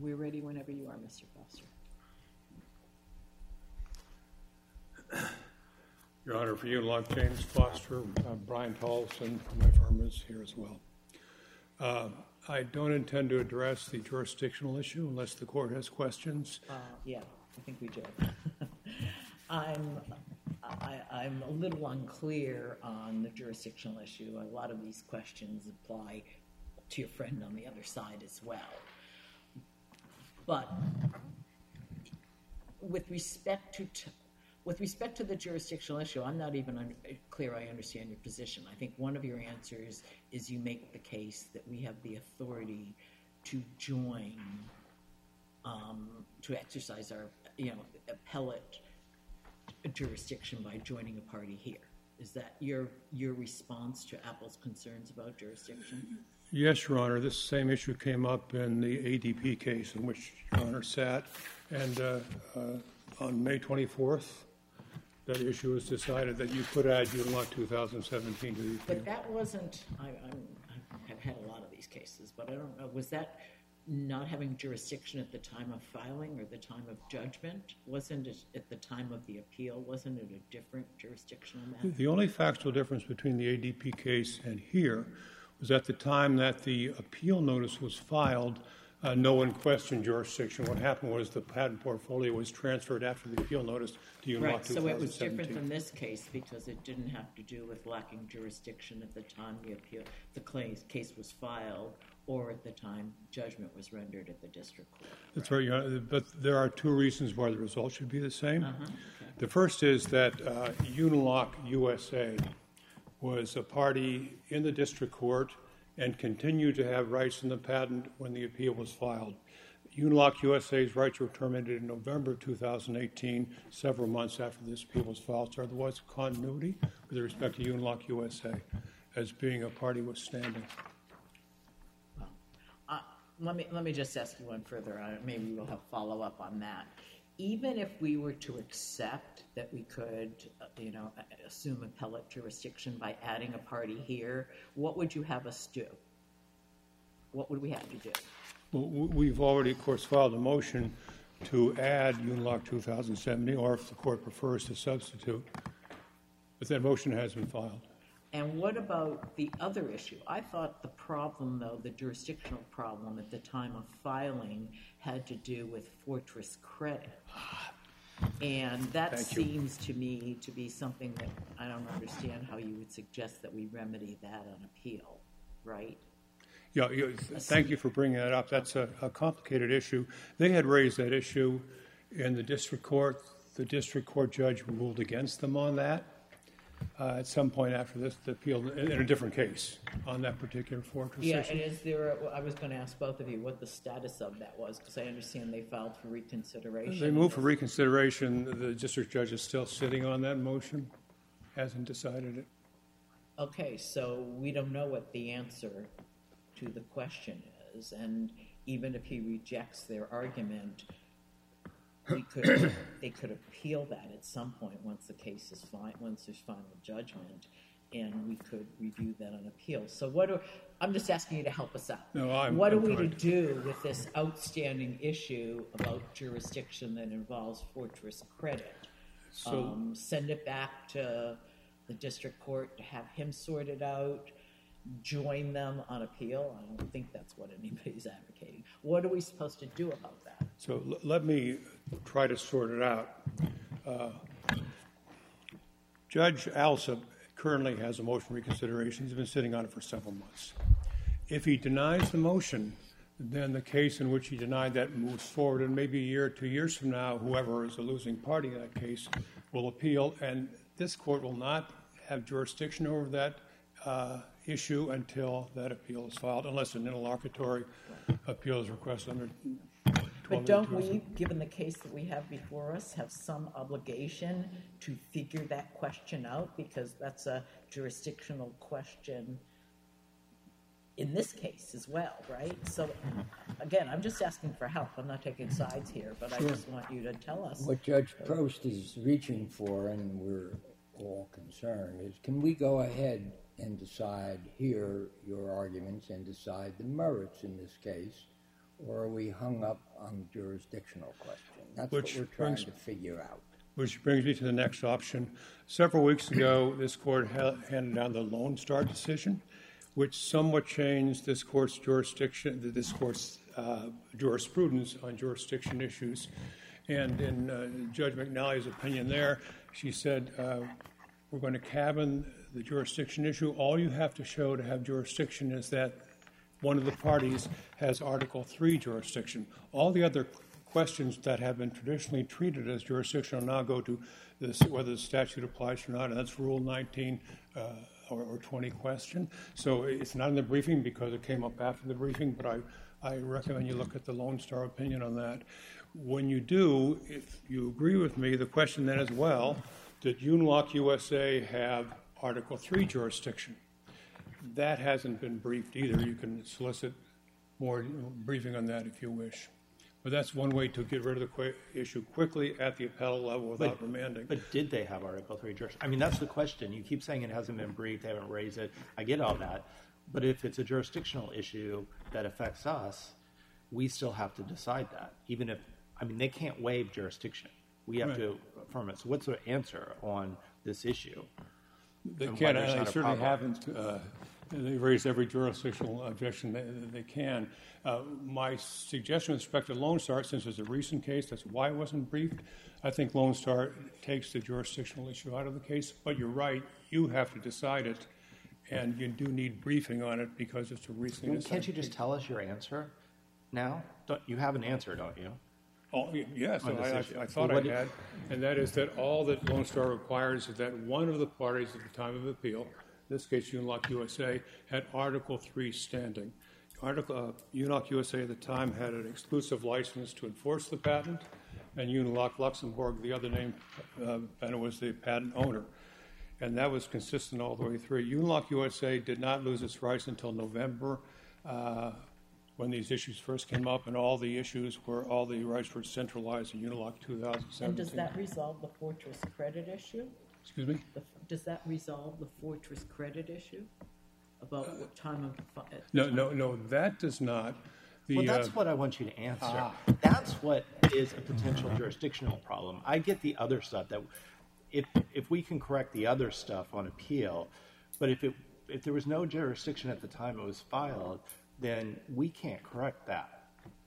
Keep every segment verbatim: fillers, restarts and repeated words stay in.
We're ready whenever you are, Mister Foster. Your Honor, for you, Locke James Foster, uh, Brian Tolson from my firm is here as well. Uh, I don't intend to address the jurisdictional issue unless the court has questions. Uh, yeah, I think we do. I'm, I, I'm a little unclear on the jurisdictional issue. A lot of these questions apply to your friend on the other side as well. But with respect to t- with respect to the jurisdictional issue, I'm not even un- clear I understand your position. I think one of your answers is you make the case that we have the authority to join, um, to exercise our, you know, appellate jurisdiction by joining a party here. Is that your your response to Apple's concerns about jurisdiction? Yes, Your Honor. This same issue came up in the A D P case in which Your Honor sat, and uh, uh, on May twenty-fourth, that issue was decided that you could add Unilock two thousand seventeen to the appeal. But that wasn't, I, I'm, I've had a lot of these cases, but I don't know, was that not having jurisdiction at the time of filing or the time of judgment? Wasn't it at the time of the appeal? Wasn't it a different jurisdictional matter? The only factual difference between the A D P case and here was at the time that the appeal notice was filed, uh, no one questioned jurisdiction. What happened was the patent portfolio was transferred after the appeal notice to Unilock Right, two thousand seventeen. so it was different from this case because it didn't have to do with lacking jurisdiction at the time the appeal, the case was filed, or at the time judgment was rendered at the district court. That's right, Your Honor, but there are two reasons why the result should be the same. Uh-huh, okay. The first is that uh, Unilock U S A was a party in the district court and continued to have rights in the patent when the appeal was filed. Unilock U S A's rights were terminated in November two thousand eighteen, several months after this appeal was filed, so there was continuity with respect to Unilock U S A as being a party withstanding. Well, uh, let me let me just ask you one further. Uh, maybe we'll have follow up on that. Even if we were to accept that we could, uh, you know, assume appellate jurisdiction by adding a party here, what would you have us do? What would we have to do? Well, we've already, of course, filed a motion to add Unilock two thousand seventy, or if the court prefers to substitute, but that motion has been filed. And what about the other issue? I thought the problem, though, the jurisdictional problem at the time of filing had to do with Fortress Credit. And that Thank you. seems to me to be something that I don't understand how you would suggest that we remedy that on appeal, right? Yeah, yeah, thank you for bringing that up. That's a, a complicated issue. They had raised that issue in the district court. The district court judge ruled against them on that uh, at some point after this, the appeal, in, in a different case on that particular Fortress Yeah, issue. and is there, a, I was going to ask both of you what the status of that was, because I understand they filed for reconsideration. They moved for reconsideration. The district judge is still sitting on that motion, hasn't decided it. Okay, so we don't know what the answer to the question is, and even if he rejects their argument, we could they could appeal that at some point once the case is fine, once there's final judgment, and we could review that on appeal. So what do I'm just asking you to help us out. No, I'm, what are I'm we trying. to do with this outstanding issue about jurisdiction that involves Fortress Credit? So, um, send it back to the district court to have him sort it out, join them on appeal? I don't think that's what anybody's advocating. What are we supposed to do about that? So l- let me try to sort it out. Uh, Judge Alsop currently has a motion for reconsideration. He's been sitting on it for several months. If he denies the motion, then the case in which he denied that moves forward, and maybe a year or two years from now, whoever is the losing party in that case will appeal, and this court will not have jurisdiction over that uh, issue until that appeal is filed, unless an interlocutory appeal is requested under But don't we, given the case that we have before us, have some obligation to figure that question out? Because that's a jurisdictional question in this case as well, right? So, again, I'm just asking for help. I'm not taking sides here, but Sure. I just want you to tell us. What Judge Prost is reaching for, and we're all concerned, is can we go ahead and decide, hear your arguments and decide the merits in this case, or are we hung up on the jurisdictional question? That's Which what we're trying brings- to figure out. Which brings me to the next option. Several weeks ago, this court ha- handed down the Lone Star decision, which somewhat changed this court's jurisdiction, this court's uh, jurisprudence on jurisdiction issues. And in uh, Judge McNally's opinion there, she said, uh, we're going to cabin the jurisdiction issue. All you have to show to have jurisdiction is that one of the parties has Article three jurisdiction. All the other questions that have been traditionally treated as jurisdictional now go to this, whether the statute applies or not, and that's Rule nineteen uh, or, or twenty question. So it's not in the briefing because it came up after the briefing, but I, I recommend you look at the Lone Star opinion on that. When you do, if you agree with me, the question then is, well, did Unilock U S A have Article three jurisdiction? That hasn't been briefed either. You can solicit more briefing on that if you wish. But that's one way to get rid of the qu- issue quickly at the appellate level without but, remanding. But did they have Article three jurisdiction? I mean, that's the question. You keep saying it hasn't been briefed, they haven't raised it. I get all that. But if it's a jurisdictional issue that affects us, we still have to decide that. Even if, I mean, they can't waive jurisdiction. We have Right. to affirm it. So what's the answer on this issue? They and can, why there's and not they a certainly problem. haven't. Uh, they raised every jurisdictional objection they, they can. Uh, my suggestion with respect to Lone Star, since it's a recent case, that's why it wasn't briefed. I think Lone Star takes the jurisdictional issue out of the case. But you're right, you have to decide it, and you do need briefing on it because it's a recently Well, decided can't you just case. tell us your answer now? Don't, you have an answer, don't you? Oh, y- yes, on this I, issue. I, I thought Well, I what- had, and that is that all that Lone Star requires is that one of the parties at the time of appeal, in this case Unilock U S A, had Article three standing. Article, uh, Unilock U S A at the time had an exclusive license to enforce the patent, and Unilock Luxembourg, the other name, uh, and it was the patent owner. And that was consistent all the way through. Unilock U S A did not lose its rights until November, uh, when these issues first came up, and all the issues were, all the rights were centralized in Unilock two thousand seventeen. And does that resolve the Fortress credit issue? Excuse me? The, does that resolve the Fortress credit issue about what time of? fi- No, no, no, that does not. The, Well, that's uh, what I want you to answer. Ah. That's what is a potential jurisdictional problem. I get the other stuff that if if we can correct the other stuff on appeal, but if it if there was no jurisdiction at the time it was filed, then we can't correct that.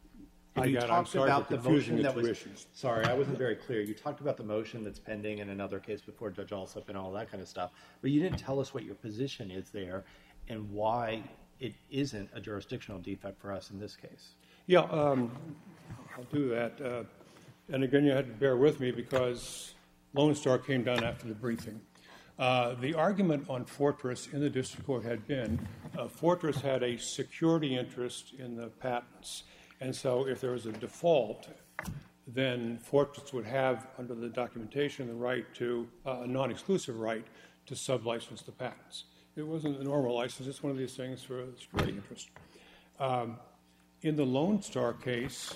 I you got it. I'm talked sorry about for the confusing motion the that two was issues. sorry, I wasn't very clear. You talked about the motion that's pending in another case before Judge Alsup and all that kind of stuff, but you didn't tell us what your position is there and why it isn't a jurisdictional defect for us in this case. Yeah, um, I'll do that. Uh, and again, you had to bear with me because Lone Star came down after the briefing. Uh, the argument on Fortress in the district court had been uh, Fortress had a security interest in the patents. And so if there was a default, then Fortress would have, under the documentation, the right to, uh, a non-exclusive right to sublicense the patents. It wasn't a normal license. It's one of these things for a security interest. Um, in the Lone Star case,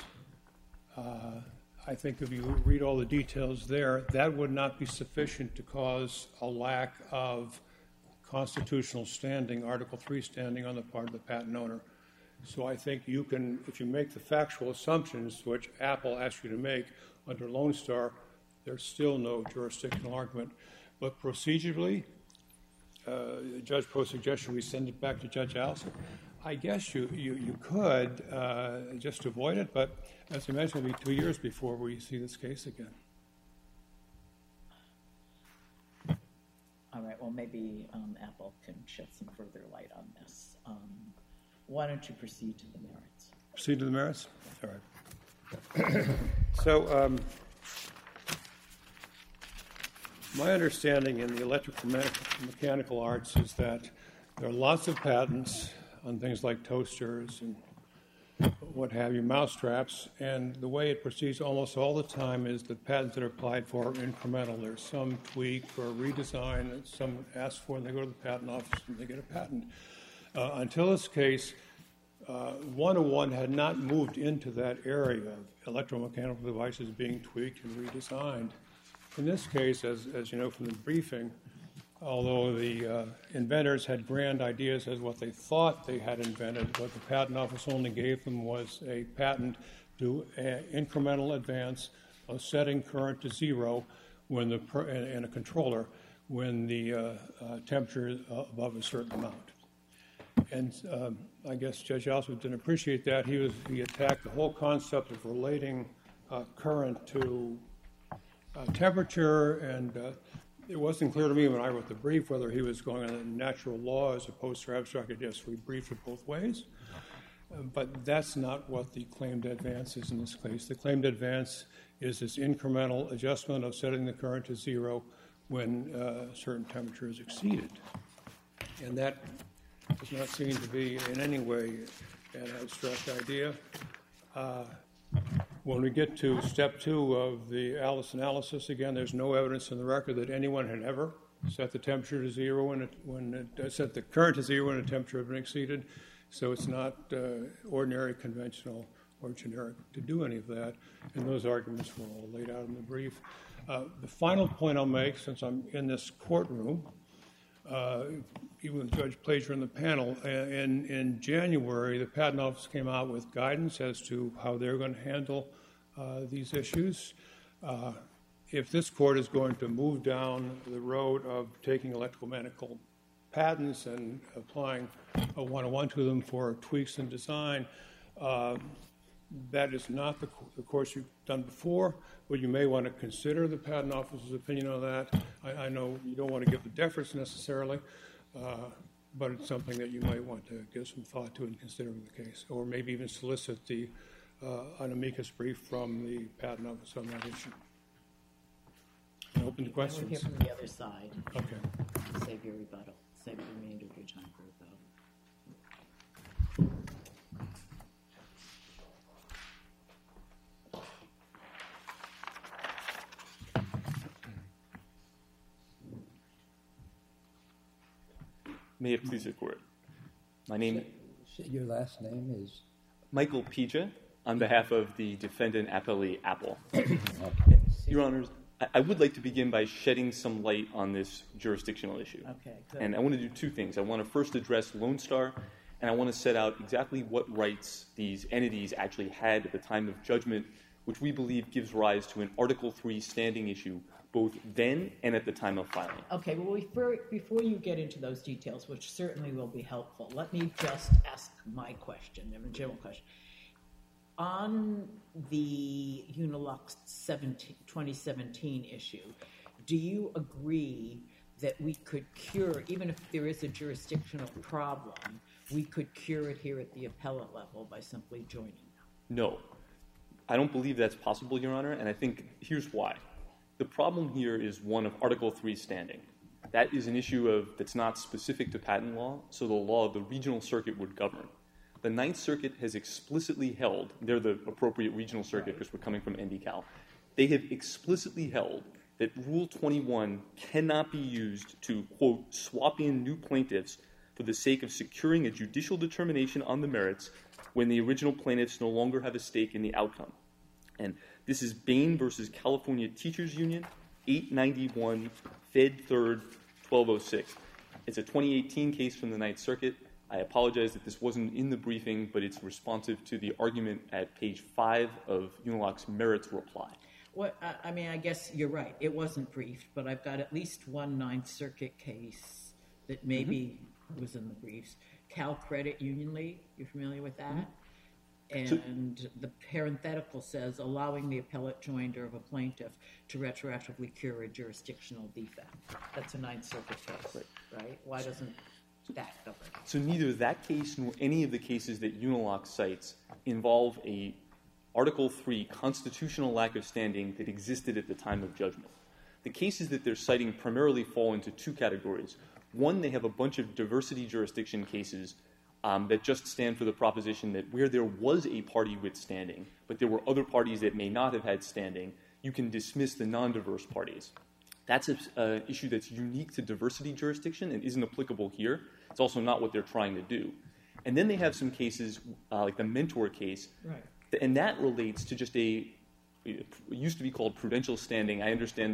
uh, I think if you read all the details there, that would not be sufficient to cause a lack of constitutional standing, Article three standing on the part of the patent owner. So I think you can, if you make the factual assumptions which Apple asked you to make under Lone Star, there's still no jurisdictional argument. But procedurally, uh, Judge Pro's suggestion we send it back to Judge Alsup. I guess you, you, you could uh, just avoid it, but as I mentioned, it'll be two years before we see this case again. All right, well, maybe um, Apple can shed some further light on this. Um, why don't you proceed to the merits? Proceed to the merits? All right. So, um, my understanding in the electrical me- mechanical arts is that there are lots of patents on things like toasters and what have you, mousetraps, and the way it proceeds almost all the time is the patents that are applied for are incremental. There's some tweak or redesign that someone asks for, and they go to the patent office and they get a patent. Uh, until this case, uh, one oh one had not moved into that area of electromechanical devices being tweaked and redesigned. In this case, as, as you know from the briefing, although the uh, inventors had grand ideas as what they thought they had invented, what the patent office only gave them was a patent to an incremental advance of setting current to zero when the per, and a controller when the uh, uh, temperature is above a certain amount. And um, I guess Judge Oswald didn't appreciate that. He was he attacked the whole concept of relating uh, current to uh, temperature, and uh, it wasn't clear to me when I wrote the brief whether he was going on natural law as opposed to abstract ideas. We briefed it both ways, uh, but that's not what the claimed advance is in this case. The claimed advance is this incremental adjustment of setting the current to zero when uh, certain temperature is exceeded, and that does not seem to be in any way an abstract idea. Uh, when we get to step two of the Alice analysis, again, there's no evidence in the record that anyone had ever set the temperature to zero when it, when it uh, set the current to zero when the temperature had been exceeded. So it's not uh, ordinary, conventional, or generic to do any of that. And those arguments were all laid out in the brief. Uh, the final point I'll make, since I'm in this courtroom, uh, even with Judge Plager in the panel, in, in January, the Patent Office came out with guidance as to how they're going to handle uh, these issues. Uh, if this court is going to move down the road of taking electrical mechanical patents and applying a one-on-one to them for tweaks in design, uh, that is not the, the course you've done before, but you may want to consider the Patent Office's opinion on that. I, I know you don't want to give the deference necessarily, uh, but it's something that you might want to give some thought to in considering the case, or maybe even solicit the uh, an amicus brief from the Patent Office on that issue. I'm open to questions. We'll hear from the other side. Okay. Save your rebuttal. Save the remainder of your time for rebuttal. May it please the Court. My name... Your last name is? Michael Pija, on behalf of the defendant appellee, Apple. Okay. Your Honors, I, I would like to begin by shedding some light on this jurisdictional issue. Okay, good. And I want to do two things. I want to first address Lone Star, and I want to set out exactly what rights these entities actually had at the time of judgment, which we believe gives rise to an Article three standing issue both then and at the time of filing. Okay, well, before, before you get into those details, which certainly will be helpful, let me just ask my question, a general question. On the Unilux twenty seventeen issue, do you agree that we could cure, even if there is a jurisdictional problem, we could cure it here at the appellate level by simply joining them? No. I don't believe that's possible, Your Honor, and I think here's why. The problem here is one of Article three standing. That is an issue of that's not specific to patent law, so the law of the regional circuit would govern. The Ninth Circuit has explicitly held, they're the appropriate regional circuit because we're coming from N D Cal, they have explicitly held that Rule twenty-one cannot be used to, quote, swap in new plaintiffs for the sake of securing a judicial determination on the merits when the original plaintiffs no longer have a stake in the outcome. And this is Bain versus California Teachers Union, eight ninety-one, Fed third, twelve oh six. It's a twenty eighteen case from the Ninth Circuit. I apologize that this wasn't in the briefing, but it's responsive to the argument at page five of Unilock's merits reply. Well, I, I mean, I guess you're right. It wasn't briefed, but I've got at least one Ninth Circuit case that maybe mm-hmm. was in the briefs. Cal Credit Union League, you familiar with that? Mm-hmm. And so, the parenthetical says, allowing the appellate joinder of a plaintiff to retroactively cure a jurisdictional defect. That's a Ninth Circuit case, right? right? Why doesn't that cover it? So neither that case nor any of the cases that Unilock cites involve a Article three constitutional lack of standing that existed at the time of judgment. The cases that they're citing primarily fall into two categories. One, they have a bunch of diversity jurisdiction cases Um, that just stand for the proposition that where there was a party with standing, but there were other parties that may not have had standing, you can dismiss the non-diverse parties. That's an uh, issue that's unique to diversity jurisdiction and isn't applicable here. It's also not what they're trying to do. And then they have some cases, uh, like the Mentor case, right. and that relates to just a, it used to be called prudential standing. I understand that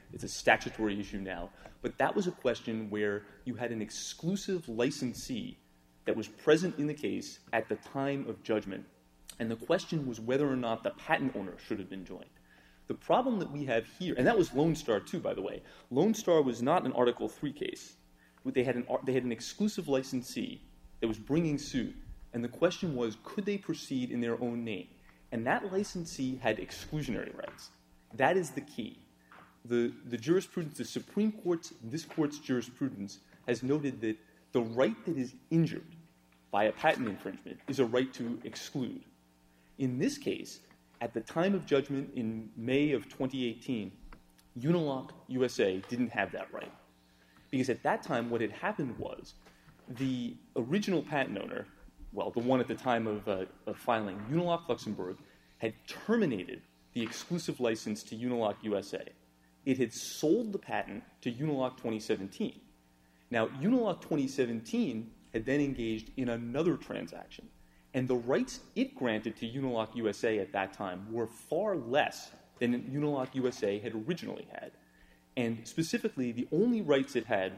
It's a statutory issue now. But that was a question where you had an exclusive licensee that was present in the case at the time of judgment. And the question was whether or not the patent owner should have been joined. The problem that we have here, and that was Lone Star too, by the way. Lone Star was not an Article three case. They had an, they had an exclusive licensee that was bringing suit. And the question was, could they proceed in their own name? And that licensee had exclusionary rights. That is the key. The, the jurisprudence, the Supreme Court's, this Court's jurisprudence has noted that the right that is injured by a patent infringement is a right to exclude. In this case, at the time of judgment in May of twenty eighteen, Uniloc U S A didn't have that right. Because at that time, what had happened was the original patent owner, well, the one at the time of, uh, of filing, Uniloc Luxembourg, had terminated the exclusive license to Uniloc U S A. It had sold the patent to Uniloc twenty seventeen. Now, Uniloc twenty seventeen had then engaged in another transaction, and the rights it granted to Uniloc U S A at that time were far less than Uniloc U S A had originally had. And specifically, the only rights it had...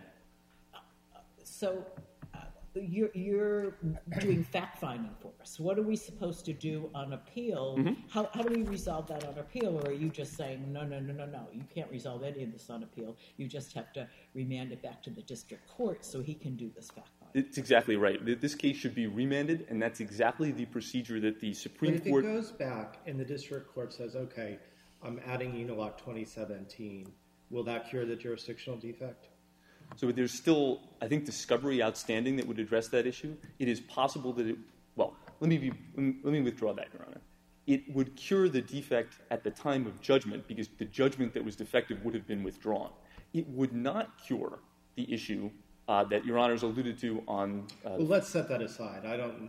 So uh, you're, you're doing fact-finding for us. What are we supposed to do on appeal? Mm-hmm. How, how do we resolve that on appeal? Or are you just saying, no, no, no, no, no, you can't resolve any of this on appeal. You just have to remand it back to the district court so he can do this fact-finding. It's exactly right. This case should be remanded, and that's exactly the procedure that the Supreme but if Court... If it goes back and the district court says, okay, I'm adding Uniloc twenty seventeen, will that cure the jurisdictional defect? So there's still, I think, discovery outstanding that would address that issue. It is possible that it... Well, let me, be, let me withdraw that, Your Honor. It would cure the defect at the time of judgment because the judgment that was defective would have been withdrawn. It would not cure the issue uh, that Your Honor's alluded to on... Uh, well, let's set that aside. I don't...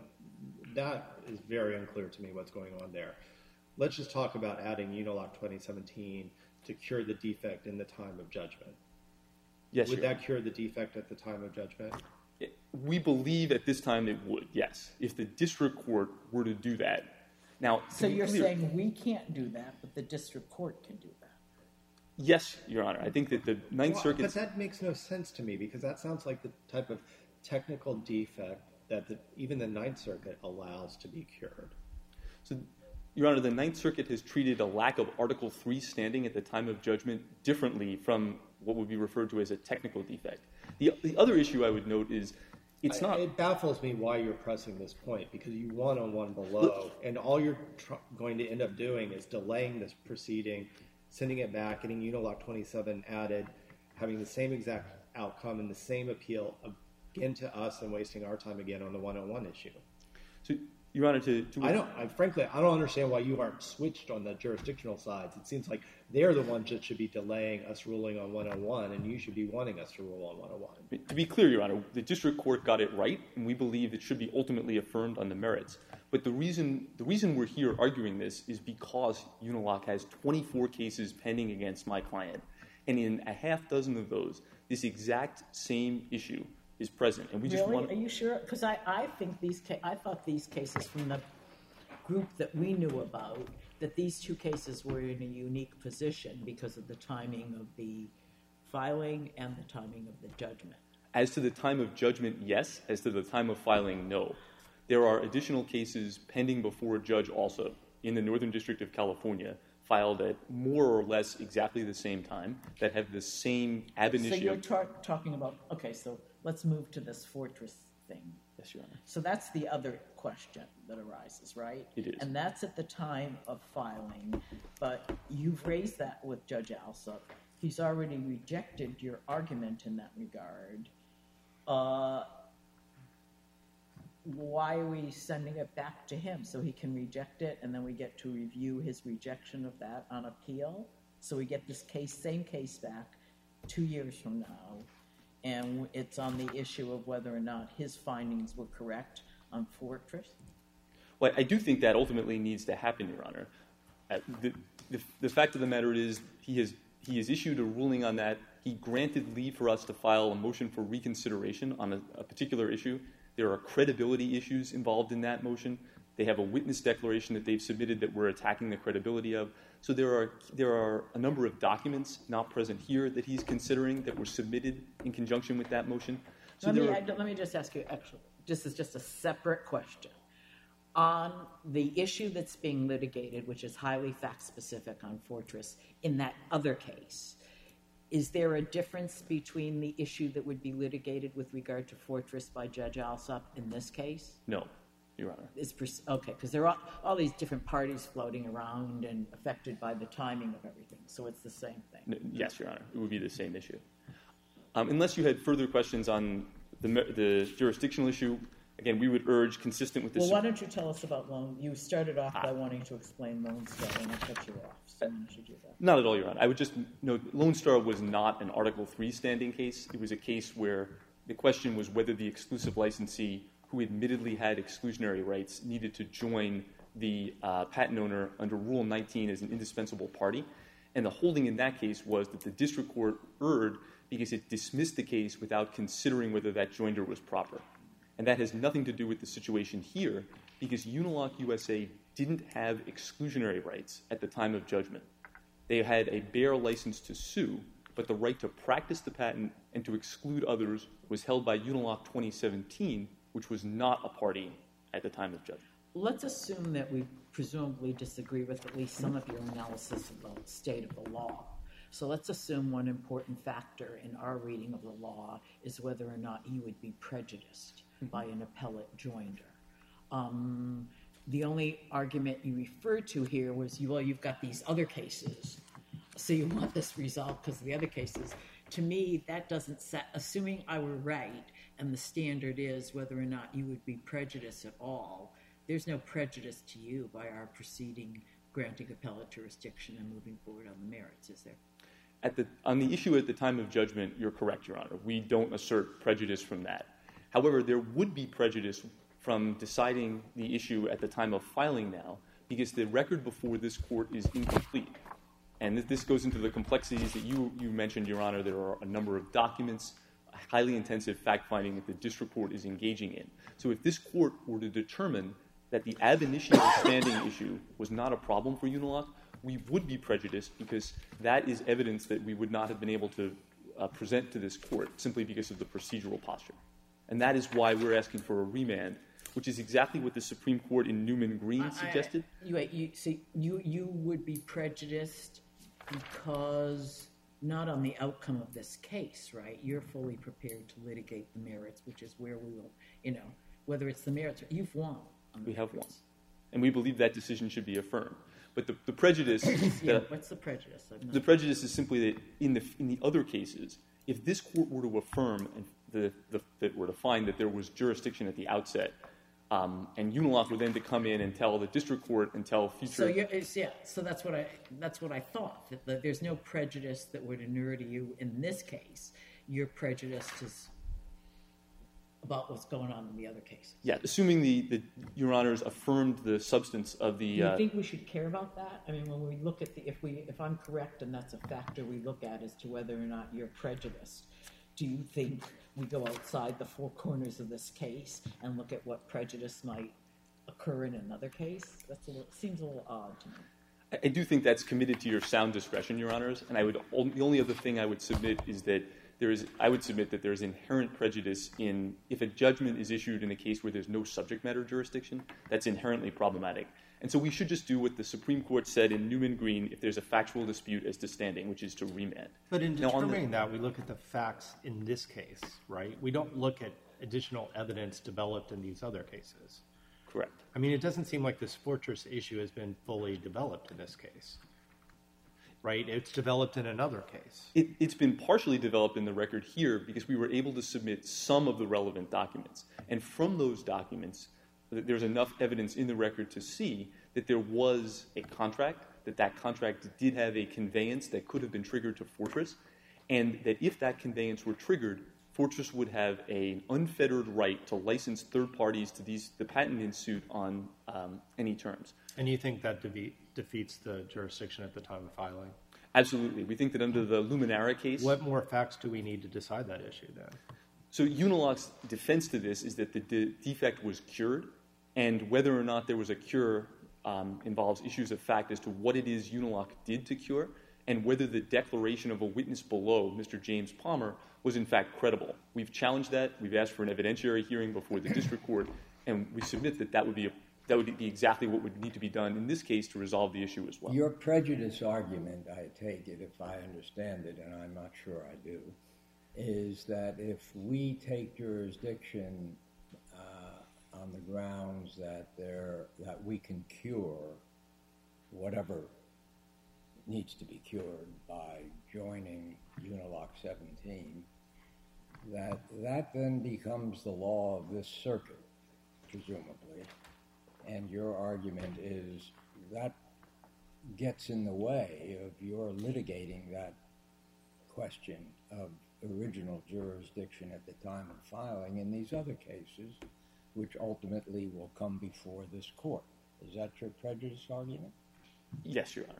That is very unclear to me what's going on there. Let's just talk about adding Uniloc twenty seventeen to cure the defect in the time of judgment. Yes, would Your that cure the defect at the time of judgment? It, we believe at this time it would, yes, if the district court were to do that. Now, so you're clear, saying we can't do that, but the district court can do that? Yes, Your Honor. I think that the Ninth well, Circuit... But that makes no sense to me because that sounds like the type of technical defect that the, even the Ninth Circuit allows to be cured. So, Your Honor, the Ninth Circuit has treated a lack of Article three standing at the time of judgment differently from what would be referred to as a technical defect. The, the other issue I would note is it's I, not... It baffles me why you're pressing this point because you won on one below, and all you're tr- going to end up doing is delaying this proceeding, sending it back, getting Uniloc twenty-seven added, having the same exact outcome and the same appeal again to us and wasting our time again on the one oh one issue. So, Your Honor, to... to I don't, I, frankly, I don't understand why you aren't switched on the jurisdictional sides. It seems like they're the ones that should be delaying us ruling on one oh one, and you should be wanting us to rule on one oh one. To be clear, Your Honor, the district court got it right, and we believe it should be ultimately affirmed on the merits. But the reason the reason we're here arguing this is because Uniloc has twenty-four cases pending against my client, and in a half dozen of those, this exact same issue is present. And we just really? want Are you sure? Because I, I think these ca- I thought these cases from the group that we knew about, that these two cases were in a unique position because of the timing of the filing and the timing of the judgment. As to the time of judgment, yes. As to the time of filing, no. There are additional cases pending before a judge also in the Northern District of California filed at more or less exactly the same time that have the same ab initio. So you're ta- talking about, okay, so let's move to this Fortress thing. Yes, Your Honor. So that's the other question that arises, right? It is. And that's at the time of filing, but you've raised that with Judge Alsop. He's already rejected your argument in that regard. Uh, why are we sending it back to him so he can reject it and then we get to review his rejection of that on appeal? So we get this case, same case back two years from now, and it's on the issue of whether or not his findings were correct on Fortress? Well, I do think that ultimately needs to happen, Your Honor. Uh, the, the, the fact of the matter is he has, he has issued a ruling on that. He granted leave for us to file a motion for reconsideration on a, a particular issue. There are credibility issues involved in that motion. They have a witness declaration that they've submitted that we're attacking the credibility of. So there are there are a number of documents not present here that he's considering that were submitted in conjunction with that motion. So let, me, are, I, let me just ask you, actually, this is just a separate question. On the issue that's being litigated, which is highly fact-specific on Fortress, in that other case, is there a difference between the issue that would be litigated with regard to Fortress by Judge Alsop in this case? No, Your Honor. Is pers- okay, because there are all these different parties floating around and affected by the timing of everything, so it's the same thing. No, yes, Your Honor. It would be the same issue. Um, unless you had further questions on the, the jurisdictional issue, again, we would urge, consistent with this. Well, why don't you tell us about Lone? You started off by wanting to explain Lone Star, and I cut you off. So why don't you do that? Not at all, Your Honor. I would just note Lone Star was not an Article three standing case. It was a case where the question was whether the exclusive licensee, who admittedly had exclusionary rights, needed to join the uh, patent owner under Rule nineteen as an indispensable party. And the holding in that case was that the district court erred because it dismissed the case without considering whether that joinder was proper. And that has nothing to do with the situation here, because Unilock U S A didn't have exclusionary rights at the time of judgment. They had a bare license to sue, but the right to practice the patent and to exclude others was held by Unilock twenty seventeen, which was not a party at the time of judgment. Let's assume that we presumably disagree with at least some of your analysis of the state of the law. So let's assume one important factor in our reading of the law is whether or not you would be prejudiced by an appellate joinder. Um, the only argument you referred to here was, well, you've got these other cases, so you want this resolved because of the other cases. To me, that doesn't set, assuming I were right, and the standard is whether or not you would be prejudiced at all, there's no prejudice to you by our proceeding, granting appellate jurisdiction and moving forward on the merits, is there? At the, on the issue at the time of judgment, you're correct, Your Honor. We don't assert prejudice from that. However, there would be prejudice from deciding the issue at the time of filing now, because the record before this court is incomplete. And this goes into the complexities that you, you mentioned, Your Honor. There are a number of documents, highly intensive fact-finding that the district court is engaging in. So if this court were to determine that the ab initio standing issue was not a problem for Unilock, we would be prejudiced because that is evidence that we would not have been able to uh, present to this court simply because of the procedural posture. And that is why we're asking for a remand, which is exactly what the Supreme Court in Newman Green suggested. I, you, you, see, you, you would be prejudiced because not on the outcome of this case, right? You're fully prepared to litigate the merits, which is where we will, you know, whether it's the merits, or, you've won. On the we have merits. won. And we believe that decision should be affirmed. But the, the prejudice... yeah, that, what's the prejudice? The prejudice is simply that in the, in the other cases, if this court were to affirm and the, the, that were to find that there was jurisdiction at the outset, um, and Unilock were then to come in and tell the district court and tell future... So you're, it's, yeah, so that's what I that's what I thought, that the, there's no prejudice that would inure to you in this case. Your prejudice is about what's going on in the other cases. Yeah, assuming the, the Your Honors affirmed the substance of the... Do you uh, think we should care about that? I mean, when we look at the... If, we, if I'm correct, and that's a factor we look at as to whether or not you're prejudiced, do you think we go outside the four corners of this case and look at what prejudice might occur in another case? That seems a little odd to me. I, I do think that's committed to your sound discretion, Your Honors, and I would the only other thing I would submit is that there is I would submit that there is inherent prejudice in if a judgment is issued in a case where there's no subject matter jurisdiction, that's inherently problematic. And so we should just do what the Supreme Court said in Newman Green if there's a factual dispute as to standing, which is to remand. But in Now, on determining the, that, we look at the facts in this case, right? We don't look at additional evidence developed in these other cases. Correct. I mean, it doesn't seem like this Fortress issue has been fully developed in this case, right? It's developed in another case. It, it's been partially developed in the record here because we were able to submit some of the relevant documents. And from those documents, there's enough evidence in the record to see that there was a contract, that that contract did have a conveyance that could have been triggered to Fortress, and that if that conveyance were triggered, Fortress would have an unfettered right to license third parties to these the patent in suit on um, any terms. And you think that de- defeats the jurisdiction at the time of filing? Absolutely. We think that under the Luminara case... What more facts do we need to decide that issue then? So Unilock's defense to this is that the de- defect was cured, And whether or not there was a cure um, involves issues of fact as to what it is Uniloc did to cure and whether the declaration of a witness below, Mister James Palmer, was in fact credible. We've challenged that. We've asked for an evidentiary hearing before the district court, and we submit that that would be a, that would be exactly what would need to be done in this case to resolve the issue as well. Your prejudice argument, I take it, if I understand it, and I'm not sure I do, is that if we take jurisdiction uh, on the grounds that there that we can cure whatever needs to be cured by joining Uniloc seventeen, that that then becomes the law of this circuit, presumably. And your argument is that gets in the way of your litigating that question of original jurisdiction at the time of filing in these other cases, which ultimately will come before this court. Is that your prejudice argument? Yes, Your Honor.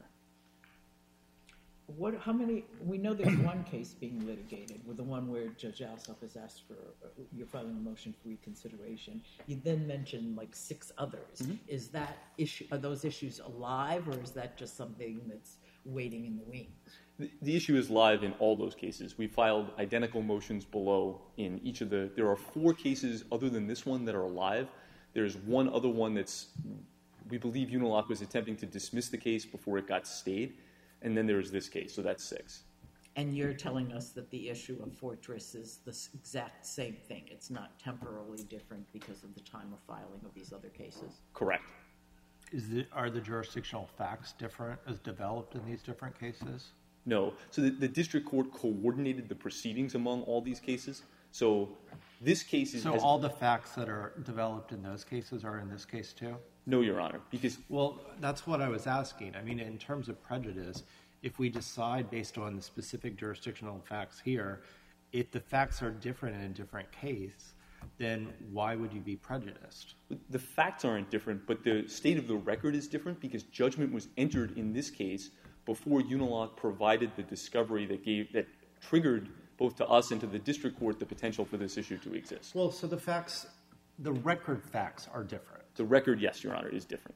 What? How many? We know there's one case being litigated, with the one where Judge Alsop has asked for uh, you're filing a motion for reconsideration. You then mentioned like six others. Mm-hmm. Is that issue? Are those issues alive, or is that just something that's waiting in the wings? The, the issue is live in all those cases. We filed identical motions below in each of the. There are four cases other than this one that are alive. There's one other one that's. We believe Uniloc was attempting to dismiss the case before it got stayed. And then there's this case, so that's six. And you're telling us that the issue of Fortress is the exact same thing. It's not temporarily different because of the time of filing of these other cases? Correct. Is the, are the jurisdictional facts different as developed in these different cases? No. So the, the district court coordinated the proceedings among all these cases. So this case is... So has, all the facts that are developed in those cases are in this case too? No, Your Honor, because... Well, that's what I was asking. I mean, in terms of prejudice, if we decide based on the specific jurisdictional facts here, if the facts are different in a different case, then why would you be prejudiced? The facts aren't different, but the state of the record is different because judgment was entered in this case before Uniloc provided the discovery that gave that triggered both to us and to the district court the potential for this issue to exist. Well, so the facts, the record facts are different. The record, yes, Your Honor, is different.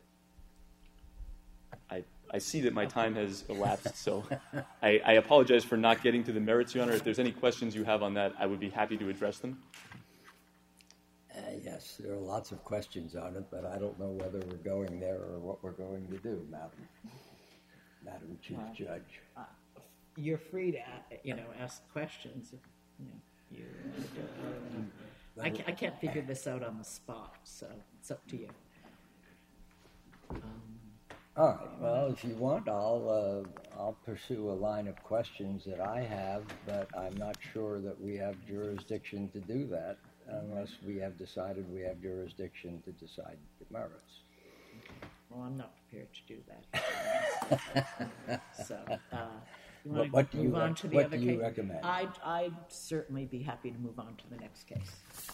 I, I see that my time has elapsed, so I, I apologize for not getting to the merits, Your Honor. If there's any questions you have on that, I would be happy to address them. Uh, yes, there are lots of questions on it, but I don't know whether we're going there or what we're going to do, Madam, Madam Chief Uh, Judge. Uh, you're free to, you know, ask questions. If, you know, you, um, I, can't, I can't figure this out on the spot, so it's up to you. Um, All right. Well, if you want, I'll uh, I'll pursue a line of questions that I have, but I'm not sure that we have jurisdiction to do that unless we have decided we have jurisdiction to decide the merits. well, I'm not prepared to do that. so, uh, you want What- what to do you move on rec- to the what other do you case? recommend? I'd, I'd certainly be happy to move on to the next case,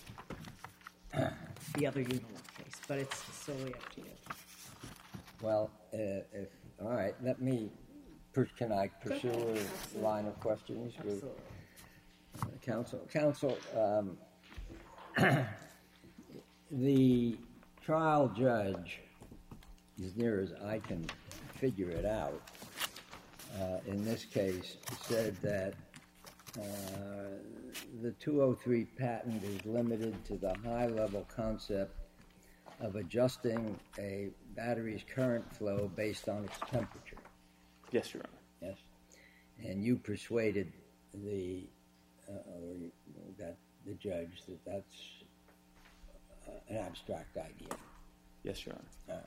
the other Uniloc case, but it's solely up to you. Well, uh, if all right, let me. Per, can I pursue a Absolutely. line of questions with Absolutely. counsel? Counsel, um, the trial judge, as near as I can figure it out, uh, in this case, said that uh, the two oh three patent is limited to the high-level concept of adjusting a battery's current flow based on its temperature. Yes, Your Honor. Yes, and you persuaded the uh, or you, that the judge that that's uh, an abstract idea. Yes, Your Honor.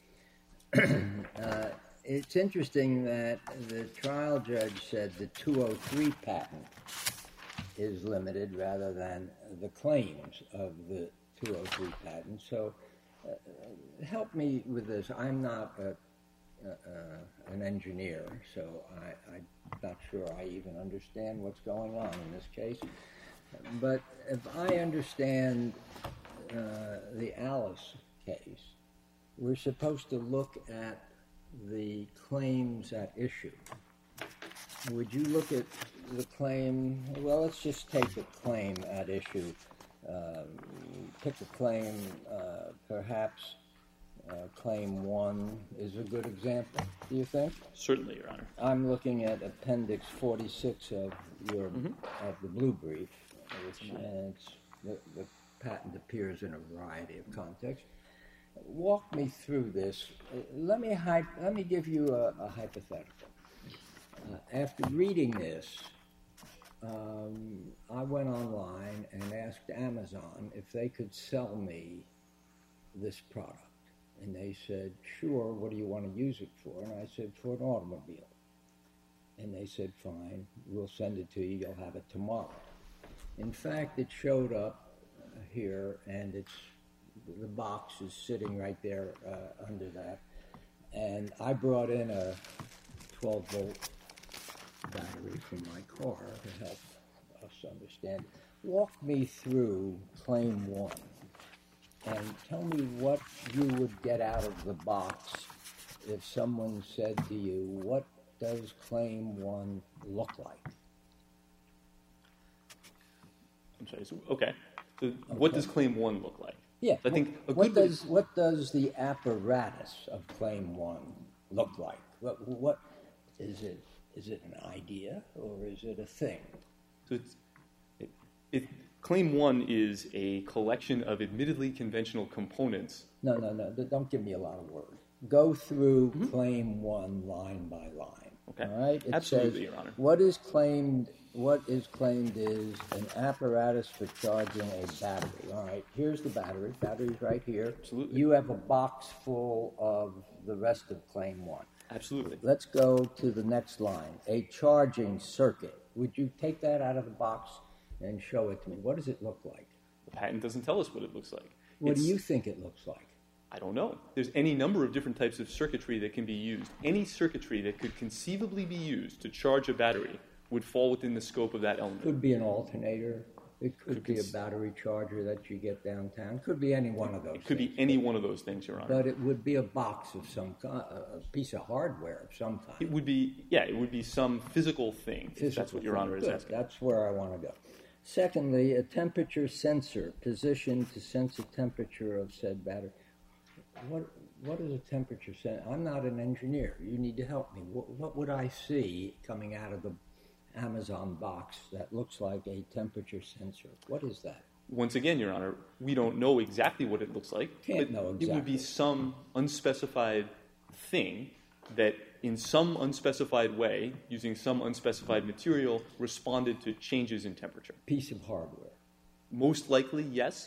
Uh, it's interesting that the trial judge said the two oh three patent is limited rather than the claims of the two oh three patent. So uh, help me with this. I'm not a, uh, uh, an engineer, so I, I'm not sure I even understand what's going on in this case. But if I understand uh, the Alice case, we're supposed to look at the claims at issue. Would you look at the claim? Well, let's just take the claim at issue, um, pick a claim, uh, perhaps uh, claim one is a good example, do you think? Certainly, Your Honor. I'm looking at Appendix forty-six of your of the blue brief, which and it's, the, the patent appears in a variety of contexts. Walk me through this. Uh, Let me hy- let me give you a, a hypothetical. Uh, after reading this, um, I went online and asked Amazon if they could sell me this product. And they said, sure, what do you want to use it for? And I said, for an automobile. And they said, fine, we'll send it to you, you'll have it tomorrow. In fact, it showed up uh, here, and it's the box is sitting right there uh, under that. And I brought in a twelve volt battery from my car to help us understand. Walk me through claim one and tell me what you would get out of the box if someone said to you, what does claim one look like? I'm sorry. So, okay. So what Okay. does claim one look like? Yeah. I think a what good does what does the apparatus of claim one look like? What what is it? Is it an idea or is it a thing? So it's, it, it, claim one is a collection of admittedly conventional components. No, no, no. Don't give me a lot of words. Go through mm-hmm. claim one line by line. Okay. All right. It Absolutely, says, Your Honor. What is claimed? What is claimed is an apparatus for charging a battery. All right. Here's the battery. Battery's right here. Absolutely. You have a box full of the rest of claim one. Absolutely. Let's go to the next line. A charging circuit. Would you take that out of the box and show it to me? What does it look like? The patent doesn't tell us what it looks like. What It's, do you think it looks like? I don't know. There's any number of different types of circuitry that can be used. Any circuitry that could conceivably be used to charge a battery would fall within the scope of that element. Could be an alternator. It could, Could be a cons- battery charger that you get downtown. Could be any one of those. It could things. be any one of those things, Your Honor. But it would be a box of some kind, a piece of hardware of some kind. It would be, yeah, it would be some physical thing, if Physical that's what Your thing. Honor is Good. asking. That's where I want to go. Secondly, a temperature sensor positioned to sense the temperature of said battery. What what is a temperature sensor? I'm not an engineer. You need to help me. What, what would I see coming out of the Amazon box that looks like a temperature sensor? What is that? Once again, Your Honor, we don't know exactly what it looks like. Can't but know It would be exactly. some unspecified thing that in some unspecified way, using some unspecified material, responded to changes in temperature. Piece of hardware. Most likely, yes.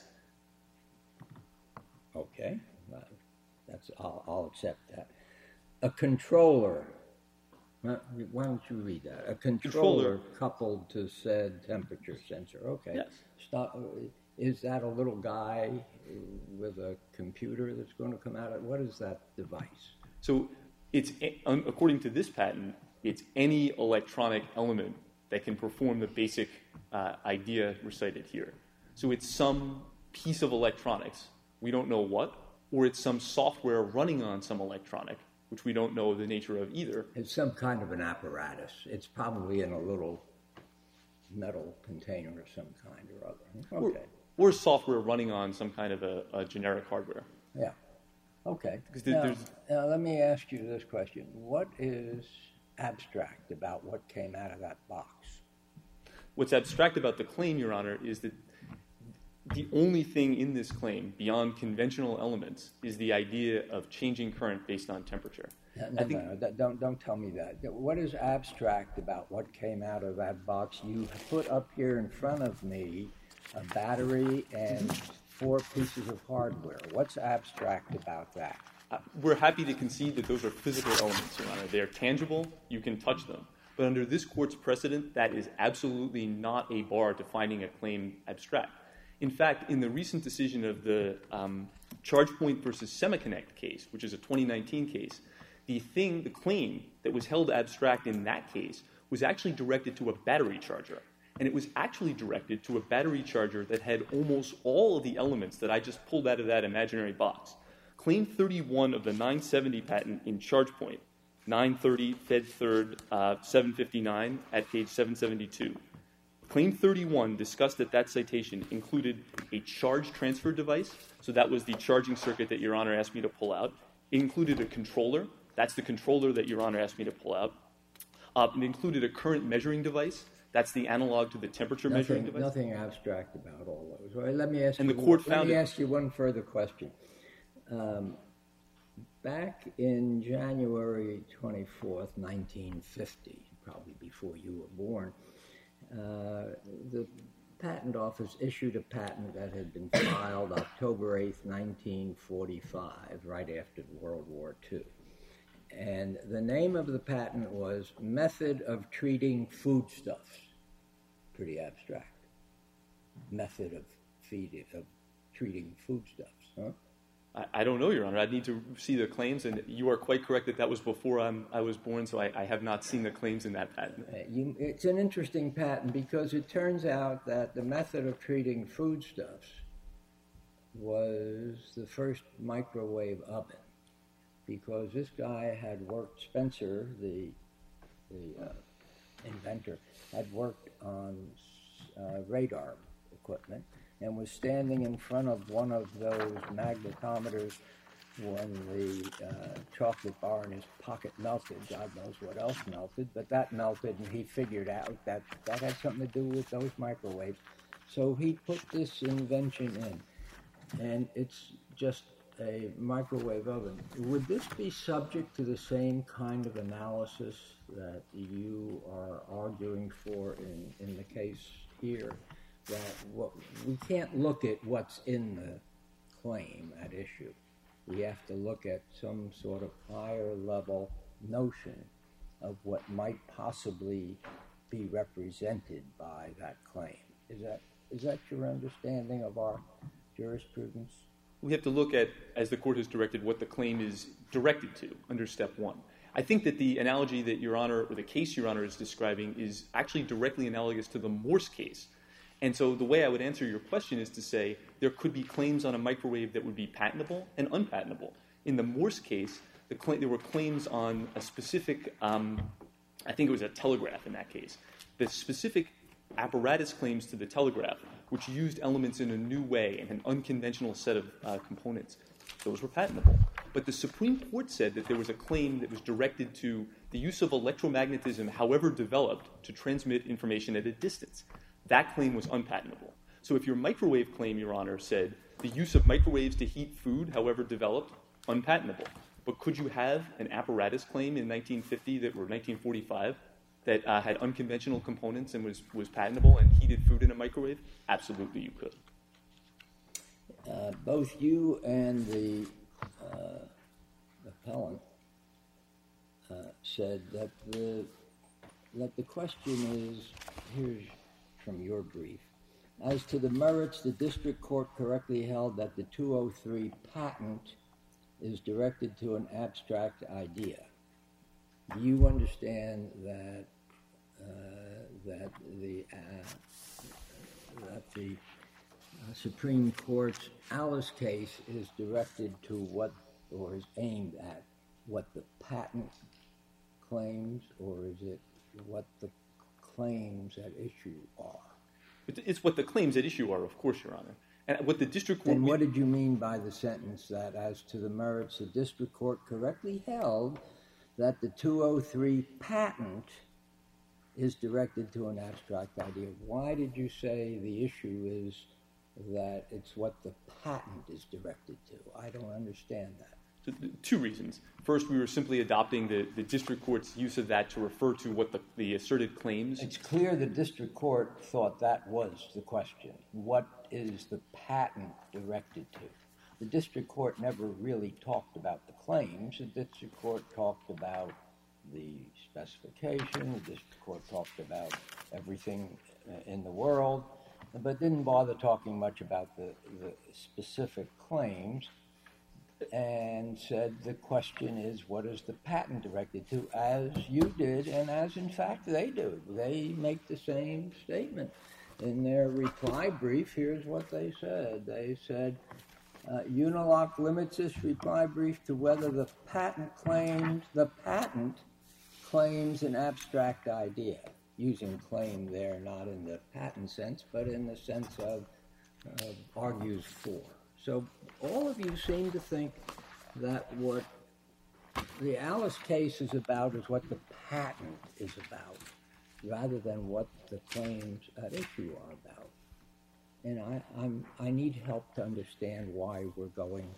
Okay, well, that's I'll, I'll accept that. A controller. Well, why don't you read that? A controller, Controller. coupled to said temperature sensor. Okay. Yes. Stop. Is that a little guy with a computer that's going to come out of? What is that device? So it's, um, according to this patent, it's any electronic element that can perform the basic uh, idea recited here. So it's some piece of electronics, we don't know what, or it's some software running on some electronic, which we don't know the nature of either. It's some kind of an apparatus. It's probably in a little metal container of some kind or other. Okay. Or, or software running on some kind of a, a generic hardware. Yeah. Okay. Because there- Now, there's- now, let me ask you this question. What is abstract about what came out of that box? What's abstract about the claim, Your Honor, is that the only thing in this claim beyond conventional elements is the idea of changing current based on temperature. No, no, I think no, no, don't, don't tell me that. What is abstract about what came out of that box? You put up here in front of me a battery and four pieces of hardware. What's abstract about that? Uh, we're happy to concede that those are physical elements, Your Honor. They're tangible. You can touch them. But under this court's precedent, that is absolutely not a bar to finding a claim abstract. In fact, in the recent decision of the um, ChargePoint versus SemiConnect case, which is a twenty nineteen case, the thing, the claim that was held abstract in that case was actually directed to a battery charger. And it was actually directed to a battery charger that had almost all of the elements that I just pulled out of that imaginary box. Claim thirty-one of the nine seventy patent in ChargePoint, nine thirty Fed Third uh, seven fifty-nine at page seven seventy-two. Claim thirty-one discussed that that citation included a charge transfer device. So that was the charging circuit that Your Honor asked me to pull out. It included a controller. That's the controller that Your Honor asked me to pull out. Uh, it included a current measuring device. That's the analog to the temperature nothing, measuring device. Nothing abstract about all those. Well, let me ask and you. The court let found me it. ask you one further question. Um, back in January twenty-fourth, nineteen fifty, probably before you were born, uh, the Patent Office issued a patent that had been filed October eighth, nineteen forty-five, right after World War Two. And the name of the patent was Method of Treating Foodstuffs. Pretty abstract. Method of feeding, of treating foodstuffs, huh? I, I don't know, Your Honor. I'd need to see the claims, and you are quite correct that that was before I'm, I was born, so I, I have not seen the claims in that patent. Uh, you, it's an interesting patent because it turns out that the method of treating foodstuffs was the first microwave oven, because this guy had worked, Spencer, the, the uh, inventor, had worked on uh, radar equipment and was standing in front of one of those magnetometers when the uh, chocolate bar in his pocket melted. God knows what else melted, but that melted, and he figured out that that had something to do with those microwaves. So he put this invention in, and it's just a microwave oven. Would this be subject to the same kind of analysis that you are arguing for in, in the case here? That what, we can't look at what's in the claim at issue. We have to look at some sort of higher level notion of what might possibly be represented by that claim. Is that is that your understanding of our jurisprudence? We have to look at, as the court has directed, what the claim is directed to under step one. I think that the analogy that Your Honor, or the case Your Honor is describing, is actually directly analogous to the Morse case. And so the way I would answer your question is to say there could be claims on a microwave that would be patentable and unpatentable. In the Morse case, the claim, there were claims on a specific, um, I think it was a telegraph in that case. The specific apparatus claims to the telegraph, which used elements in a new way and an unconventional set of uh, components, those were patentable. But the Supreme Court said that there was a claim that was directed to the use of electromagnetism, however developed, to transmit information at a distance. That claim was unpatentable. So if your microwave claim, Your Honor, said the use of microwaves to heat food, however developed, unpatentable. But could you have an apparatus claim in nineteen fifty that, or nineteen forty-five that uh, had unconventional components and was, was patentable and heated food in a microwave? Absolutely, you could. Uh, both you and the uh, appellant uh, said that the that the question is, here's from your brief, as to the merits, the district court correctly held that the two oh three patent is directed to an abstract idea. Do you understand that uh, that the uh, that the uh, Supreme Court's Alice case is directed to what, or is aimed at what the patent claims, or is it what the claims at issue are? It's what the claims at issue are, of course, Your Honor. And what the district court... And what did you mean by the sentence that, as to the merits, the district court correctly held that the two oh three patent is directed to an abstract idea? Why did you say the issue is that it's what the patent is directed to? I don't understand that. Two reasons. First, we were simply adopting the, the district court's use of that to refer to what the, the asserted claims... It's clear the district court thought that was the question. What is the patent directed to? The district court never really talked about the claims. The district court talked about the specification. The district court talked about everything in the world, but didn't bother talking much about the, the specific claims, and said the question is, what is the patent directed to, as you did, and as in fact they do. They make the same statement. In their reply brief, here's what they said. They said, uh, Uniloc limits this reply brief to whether the patent claims, the patent claims an abstract idea. using claim there not in the patent sense, but in the sense of uh, argues for. So all of you seem to think that what the Alice case is about is what the patent is about, rather than what the claims at issue are about. And I, I'm, I need help to understand why we're going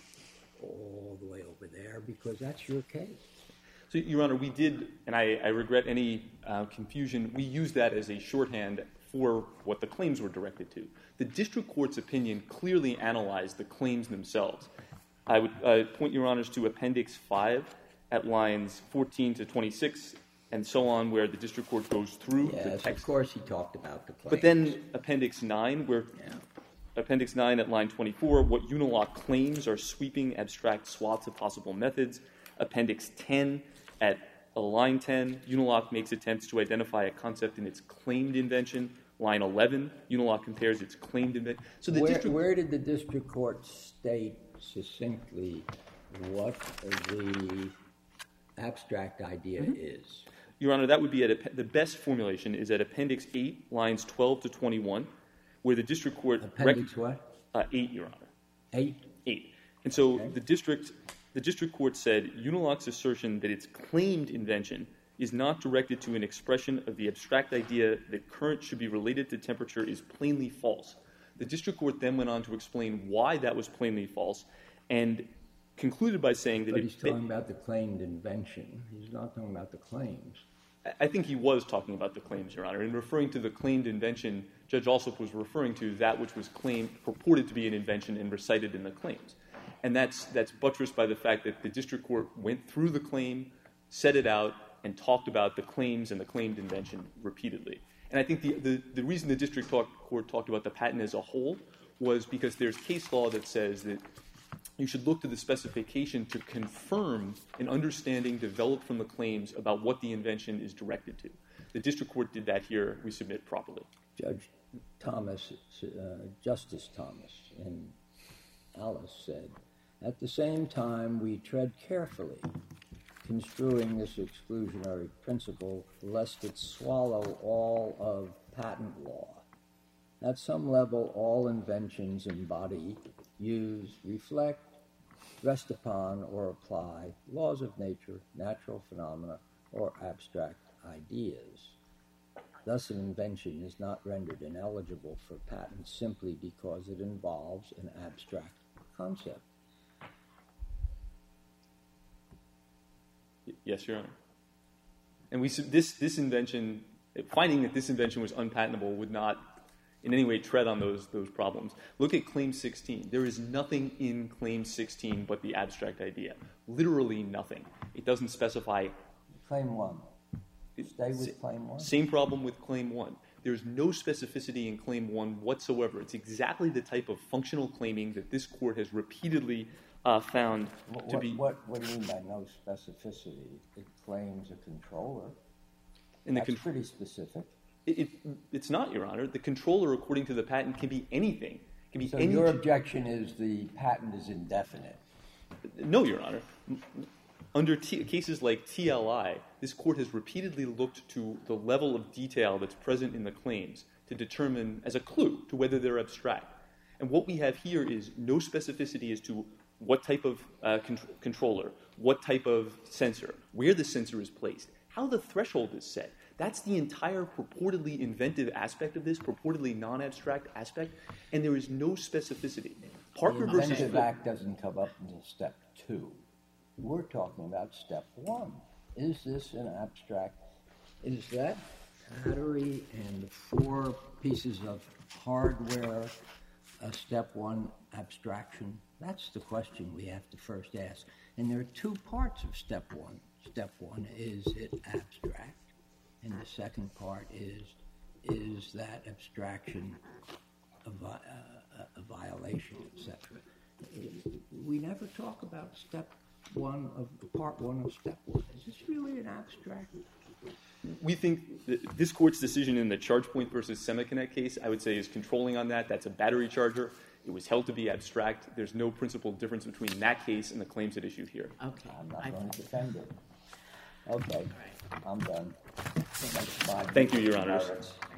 all the way over there, because that's your case. So, Your Honor, we did, and I, I regret any uh, confusion, we used that as a shorthand for what the claims were directed to. The district court's opinion clearly analyzed the claims themselves. I would uh, point Your Honors to Appendix five at lines fourteen to twenty-six and so on, where the district court goes through yes, the text. Of course he talked about the claims. But then Appendix nine, where yeah. Appendix nine at line twenty-four, what Uniloc claims are sweeping abstract swaths of possible methods. Appendix ten at line ten, Uniloc makes attempts to identify a concept in its claimed invention. Line eleven, Uniloc compares its claimed invention. So the where, district where did the district court state succinctly what the abstract idea mm-hmm. is? Your Honor, that would be at a, the best formulation is at Appendix eight, lines twelve to twenty-one, where the district court... Appendix rec- what? Uh, eight, Your Honor. Eight? Eight. And so okay. the district the district court said Uniloc's assertion that its claimed invention is not directed to an expression of the abstract idea that current should be related to temperature is plainly false. The district court then went on to explain why that was plainly false and concluded by saying that... But it, he's talking it, about the claimed invention. He's not talking about the claims. I think he was talking about the claims, Your Honor. In referring to the claimed invention, Judge Alsop was referring to that which was claimed, purported to be an invention and recited in the claims. And that's, that's buttressed by the fact that the district court went through the claim, set it out, and talked about the claims and the claimed invention repeatedly. And I think the, the, the reason the district talk, court talked about the patent as a whole was because there's case law that says that you should look to the specification to confirm an understanding developed from the claims about what the invention is directed to. The district court did that here, we submit properly. Judge Thomas, uh, Justice Thomas in Alice said, at the same time we tread carefully, construing this exclusionary principle lest it swallow all of patent law. At some level, all inventions embody, use, reflect, rest upon, or apply laws of nature, natural phenomena, or abstract ideas. Thus, an invention is not rendered ineligible for patent simply because it involves an abstract concept. Yes, Your Honor. And we this this invention, finding that this invention was unpatentable would not in any way tread on those those problems. Look at Claim sixteen. There is nothing in Claim sixteen but the abstract idea. Literally nothing. It doesn't specify. Claim one. Stay with it, Claim one. Same problem with Claim one. There's no specificity in Claim one whatsoever. It's exactly the type of functional claiming that this court has repeatedly uh, found what, to be... What, what do you mean by no specificity? It claims a controller. And the That's con- pretty specific. It, it, it's not, Your Honor. The controller, according to the patent, can be anything. It can be so any... your objection is the patent is indefinite? No, Your Honor. Under T- cases like T L I, this court has repeatedly looked to the level of detail that's present in the claims to determine, as a clue, to whether they're abstract. And what we have here is no specificity as to what type of uh, con- controller, what type of sensor, where the sensor is placed, how the threshold is set. That's the entire purportedly inventive aspect of this, purportedly non-abstract aspect, and there is no specificity. Parker the versus inventive Phil- act doesn't come up until step two. We're talking about step one. Is this an abstract? Is that battery and the four pieces of hardware a step one abstraction? That's the question we have to first ask. And there are two parts of step one. Step one, is it abstract? And the second part is, is that abstraction a, vi- uh, a violation, et cetera? We never talk about step one of part one of step one. Is this really an abstract? We think that this court's decision in the ChargePoint versus SemiConnect case, I would say, is controlling on that. That's a battery charger. It was held to be abstract. There's no principal difference between that case and the claims at issue here. Okay. I'm not I- going to defend it. Okay, All right. I'm done. Thank you, Your Honors.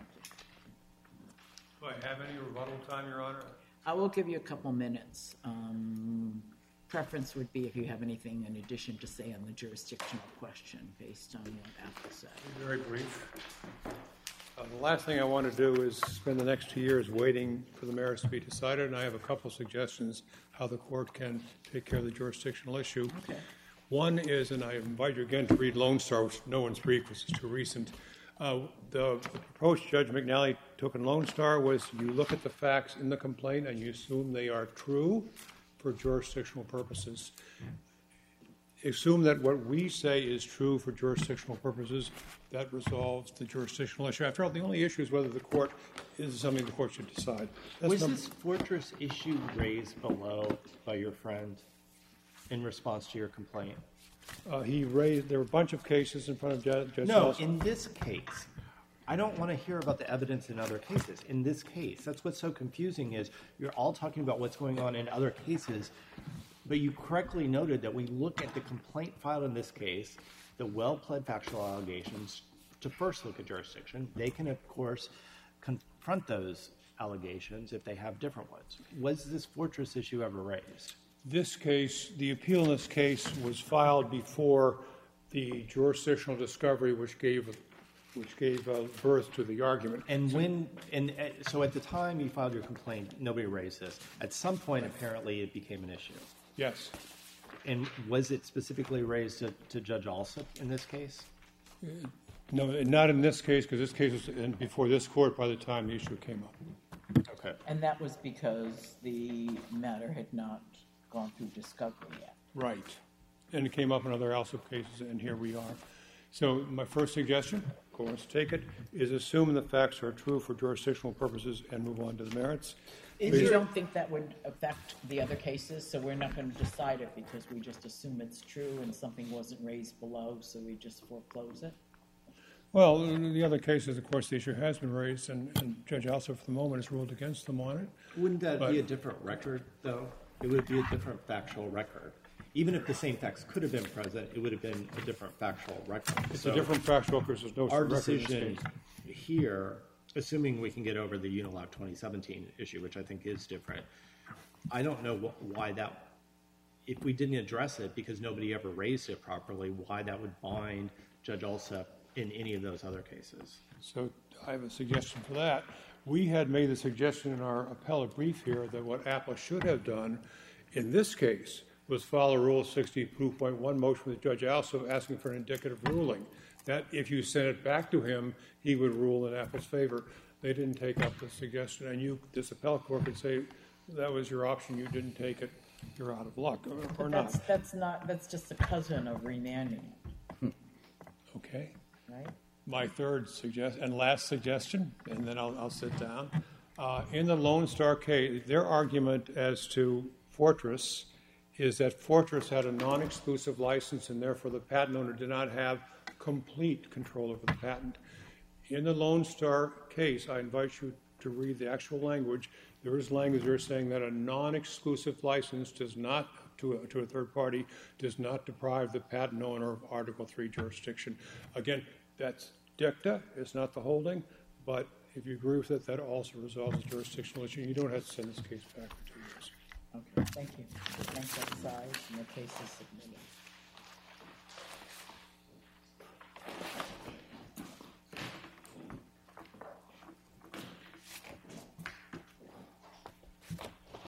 Do I have any rebuttal time, Your Honor? I will give you a couple minutes. Um, preference would be if you have anything in addition to say on the jurisdictional question based on what Apple said. Very brief. Uh, the last thing I want to do is spend the next two years waiting for the merits to be decided, and I have a couple suggestions how the court can take care of the jurisdictional issue. Okay. One is, and I invite you again to read Lone Star, which no one's brief, which is too recent. Uh, the approach Judge McNally took in Lone Star was you look at the facts in the complaint and you assume they are true for jurisdictional purposes. Assume that what we say is true for jurisdictional purposes. That resolves the jurisdictional issue. After all, the only issue is whether the court is something the court should decide. That's Was number- this Fortress issue raised below by your friend in response to your complaint? Uh, he raised, there were a bunch of cases in front of Judge Judge No, Nelson. in this case, I don't want to hear about the evidence in other cases. In this case, that's what's so confusing is you're all talking about what's going on in other cases, but you correctly noted that we look at the complaint filed in this case, the well-pled factual allegations, to first look at jurisdiction. They can, of course, confront those allegations if they have different ones. Was this Fortress issue ever raised? This case, the appeal in this case was filed before the jurisdictional discovery, which gave which gave uh, birth to the argument. And when, and uh, so at the time you filed your complaint, nobody raised this. At some point, apparently, it became an issue. Yes. And was it specifically raised to, to Judge Alsup in this case? No, not in this case, because this case was in, before this court by the time the issue came up. Okay. And that was because the matter had not gone through discovery yet. Right. And it came up in other Alsup cases, and here we are. So my first suggestion, go on to take it, is assume the facts are true for jurisdictional purposes and move on to the merits. You don't think that would affect the other cases, so we're not going to decide it because we just assume it's true and something wasn't raised below, so we just foreclose it? Well, in the other cases, of course, the issue has been raised, and, and Judge Alsup, for the moment, has ruled against them on it. Wouldn't that But- be a different record, though? It would be a different factual record. Even if the same facts could have been present, it would have been a different factual record. It's So a different factual because there's no our record in this decision case. here, assuming we can get over the Unilock twenty seventeen issue, which I think is different, I don't know wh- why that, if we didn't address it because nobody ever raised it properly, why that would bind Judge Alsup in any of those other cases. So I have a suggestion for that. We had made the suggestion in our appellate brief here that what Apple should have done in this case was follow Rule sixty-two point one motion with Judge Alsup asking for an indicative ruling. That if you sent it back to him, he would rule in Apple's favor. They didn't take up the suggestion, and you, this appellate court could say that was your option, you didn't take it, you're out of luck, or, or But not. that's, that's not, that's just a cousin of remanding it, Okay. right? My third suggest and last suggestion, and then I'll, I'll sit down. Uh, in the Lone Star case, their argument as to Fortress is that Fortress had a non-exclusive license and therefore the patent owner did not have complete control over the patent. In the Lone Star case, I invite you to read the actual language. There is language there saying that a non-exclusive license does not, to a, to a third party, does not deprive the patent owner of Article three jurisdiction. Again, that's dicta, it's not the holding, but if you agree with it, that also resolves the jurisdictional issue. You don't have to send this case back for two years. Okay, thank you. Thanks both sides, and the case is submitted.